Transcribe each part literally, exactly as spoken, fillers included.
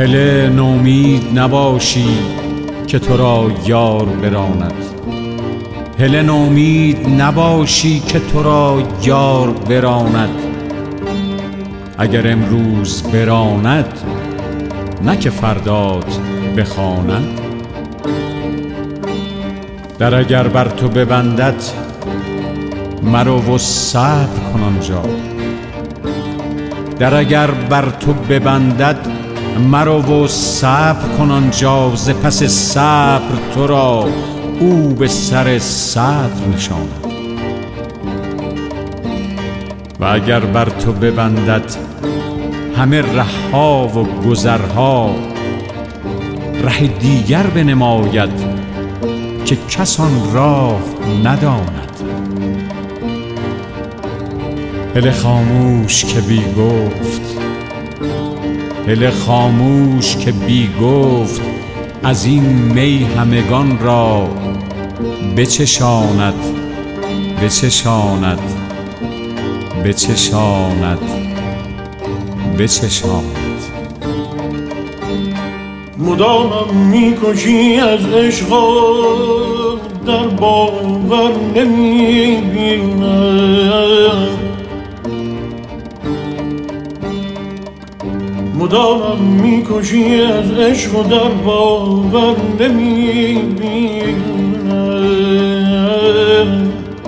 هله نومید نباشی که تو را یار براند، هله نومید نباشی که تو را یار براند. اگر امروز براند نه که فردات بخواند. در اگر بر تو ببندد مرو و صبر کن آنجا، در اگر بر تو ببندد مرو و صبر کن آنجا. ز پس صبر تو را او به سر صدر نشاند. و اگر بر تو ببندد همه رهها و گذرها، ره دیگر بنماید که کس آن راه نداند. هله خاموش که بی گفت، هله خاموش که بی گفت، از این می همگان را بچشاند بچشاند بچشاند بچشاند. مدامم میکشی از عشق در باور نمیبینم، مدامم میکشی از عشق در باور نمیبینم.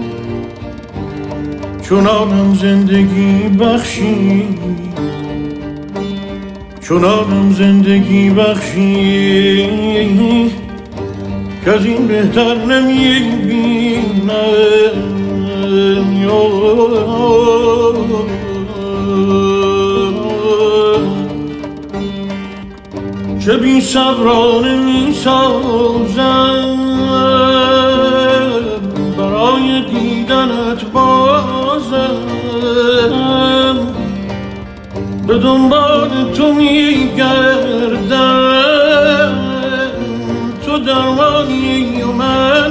چنانم زندگی بخشی، چنانم زندگی بخشی که از این بهتر نمیبینم. چه بی صبرانه می سازم برای دیدنت بازم، به دنبال تو می گردم. تو درمانی و من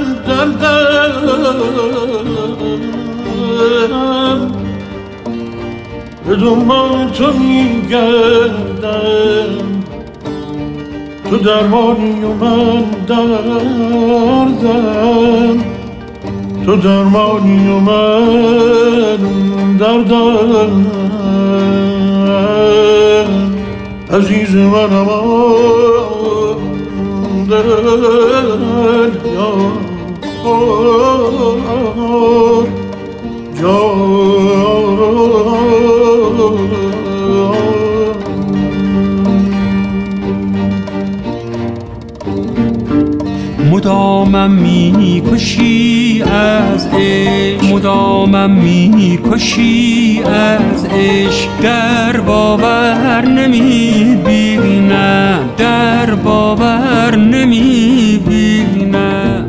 دردم، به دنبال تو می گردم. تو درمانی و من دردم، تو درمانی و من دردم. عزیز منم دل یار مدامم میکشی از عشق، مدامم میکشی از عشق. در باور نمیبینم، در باور نمیبینم.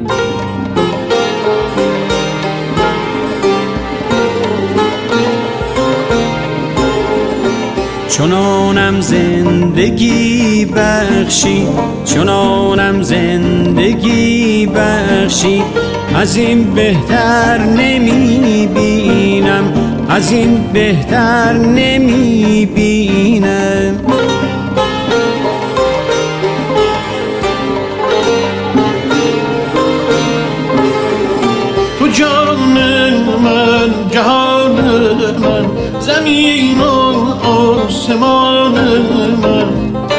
چنانم زندگی بخشی، چنانم زندگی بخشی، از این بهتر نمیبینم، از این بهتر نمیبینم. تو جان من، جهان من، زمین و آسمان من.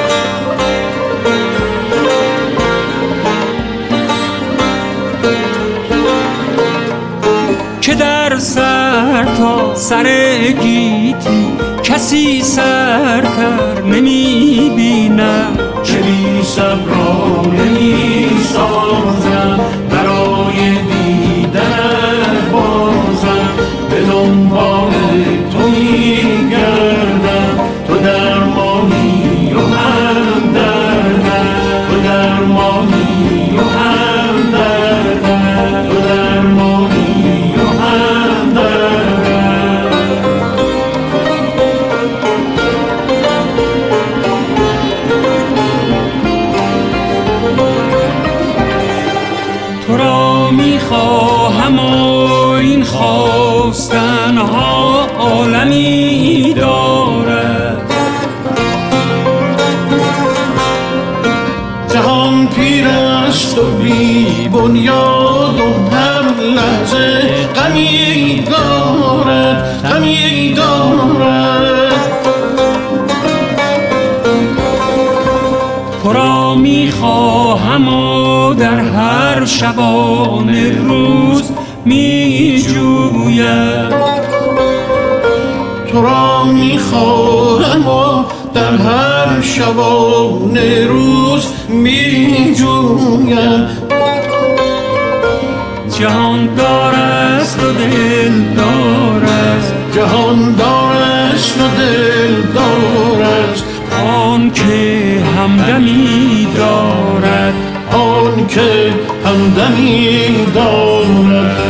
که در سر تا سر گیتی کسی سرتر نمیبینم. چه بی صبرانه میسازم برای دیدن بازم، به دنبال تو میگردم. تو درمانی و هم دردم، تو درمانی و هم دردم، تو درمانی و هم دردم. تو را میخواهم و این خواستنها عالمی دارد. بنیاد و هر لحظه غمی دارد غمی دارد. تو را میخواهم و در هر شبانه روز میجویم، تو را میخواهم و در هر شبانه روز میجویم. جهان دار است و دل دار است، جهان دار است و دل دار است، آن که همدمی دارد آن که همدمی دارد.